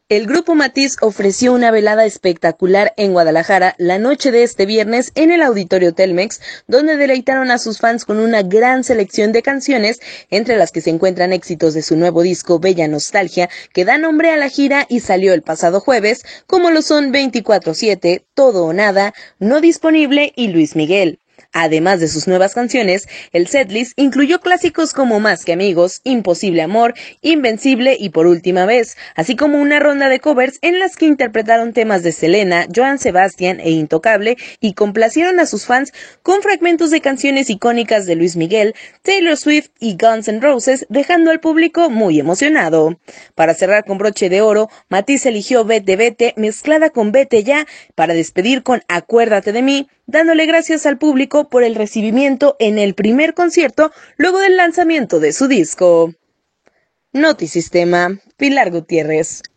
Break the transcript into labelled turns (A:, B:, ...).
A: El grupo Matiz ofreció una velada espectacular en Guadalajara la noche de este viernes en el Auditorio Telmex, donde deleitaron a sus fans con una gran selección de canciones, entre las que se encuentran éxitos de su nuevo disco Bella Nostalgia, que da nombre a la gira y salió el pasado jueves, como lo son 24/7, Todo o Nada, No Disponible y Luis Miguel. Además de sus nuevas canciones, el setlist incluyó clásicos como Más que Amigos, Imposible Amor, Invencible y Por Última Vez, así como una ronda de covers en las que interpretaron temas de Selena, Joan Sebastián e Intocable y complacieron a sus fans con fragmentos de canciones icónicas de Luis Miguel, Taylor Swift y Guns N' Roses, dejando al público muy emocionado. Para cerrar con broche de oro, Matiz eligió Vete Vete mezclada con Vete Ya para despedir con Acuérdate de mí, dándole gracias al público por el recibimiento en el primer concierto luego del lanzamiento de su disco. Notisistema, Pilar Gutiérrez.